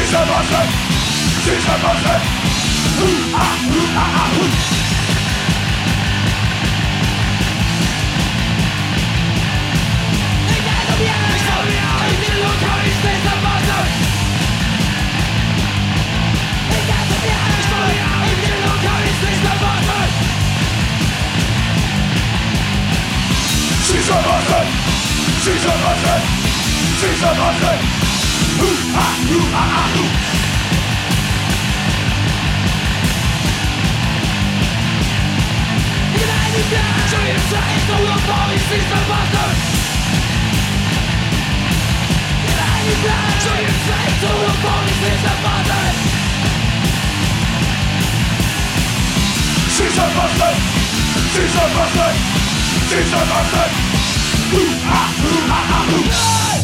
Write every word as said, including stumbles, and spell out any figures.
She's a monster. She's a monster. Ooh ah ooh ah ah ooh. She's a monster. She's a monster. She's a monster. Ooh ah ooh ah ah ooh. Show yourself to your body. She's a monster. Show yourself to your body. She's a monster. She's a monster. She's a monster. She's a monster. Ooh ah ooh ah ah ooh.